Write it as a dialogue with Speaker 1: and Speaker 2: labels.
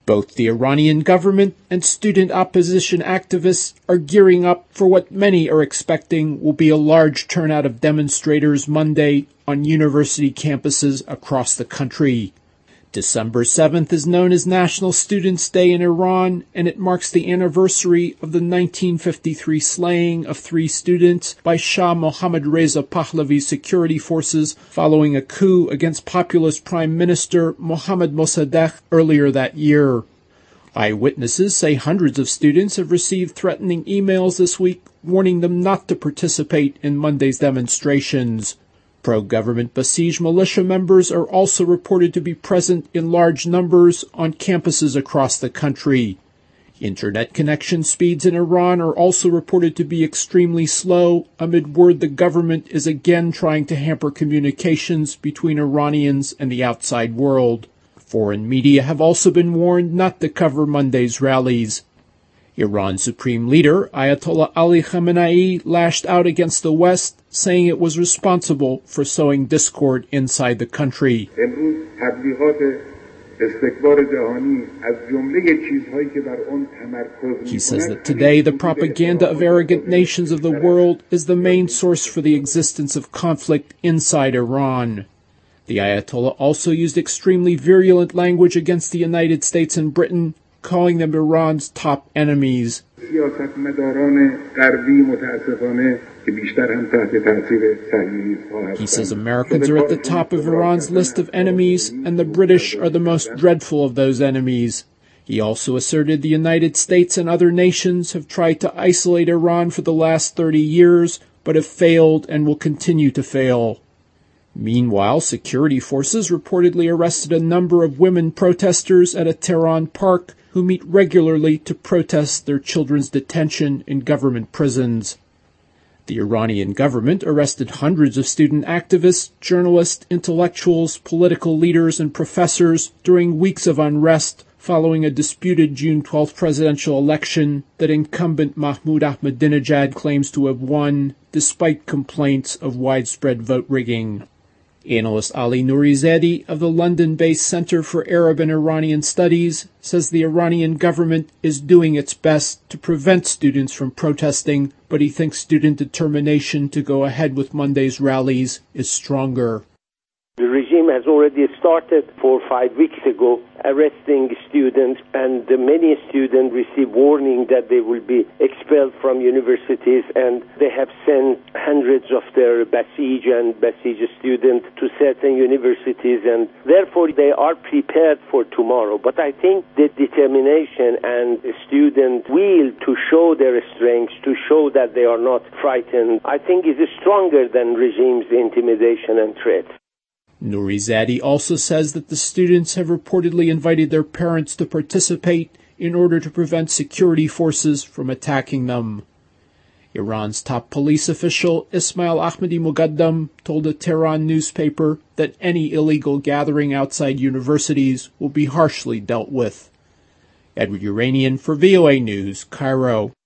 Speaker 1: Both the Iranian government and student opposition activists are gearing up for what many are expecting will be a large turnout of demonstrators Monday on university campuses across the country. December 7th is known as National Students' Day in Iran, and it marks the anniversary of the 1953 slaying of 3 students by Shah Mohammad Reza Pahlavi's security forces following a coup against populist Prime Minister Mohammad Mossadegh earlier that year. Eyewitnesses say hundreds of students have received threatening emails this week warning them not to participate in Monday's demonstrations. Pro-government Basij militia members are also reported to be present in large numbers on campuses across the country. Internet connection speeds in Iran are also reported to be extremely slow amid word the government is again trying to hamper communications between Iranians and the outside world. Foreign media have also been warned not to cover Monday's rallies. Iran's supreme leader, Ayatollah Ali Khamenei, lashed out against the West, saying it was responsible for sowing discord inside the country. He says that today the propaganda of arrogant nations of the world is the main source for the existence of conflict inside Iran. The Ayatollah also used extremely virulent language against the United States and Britain, calling them Iran's top enemies. He says Americans are at the top of Iran's list of enemies, and the British are the most dreadful of those enemies. He also asserted the United States and other nations have tried to isolate Iran for the last 30 years, but have failed and will continue to fail. Meanwhile, security forces reportedly arrested a number of women protesters at a Tehran park who meet regularly to protest their children's detention in government prisons. The Iranian government arrested hundreds of student activists, journalists, intellectuals, political leaders, and professors during weeks of unrest following a disputed June 12th presidential election that incumbent Mahmoud Ahmadinejad claims to have won, despite complaints of widespread vote rigging. Analyst Ali Nourizadeh of the London-based Center for Arab and Iranian Studies says the Iranian government is doing its best to prevent students from protesting, but he thinks student determination to go ahead with Monday's rallies is stronger.
Speaker 2: The regime has already started 4 or 5 weeks ago arresting students, and many students receive warning that they will be expelled from universities, and they have sent hundreds of their Basij and Basij students to certain universities, and therefore they are prepared for tomorrow. But I think the determination and the student will to show their strength, to show that they are not frightened, I think is stronger than regime's intimidation and threats.
Speaker 1: Nourizadeh also says that the students have reportedly invited their parents to participate in order to prevent security forces from attacking them. Iran's top police official, Ismail Ahmadi Mugaddam, told a Tehran newspaper that any illegal gathering outside universities will be harshly dealt with. Edward Uranian for VOA News, Cairo.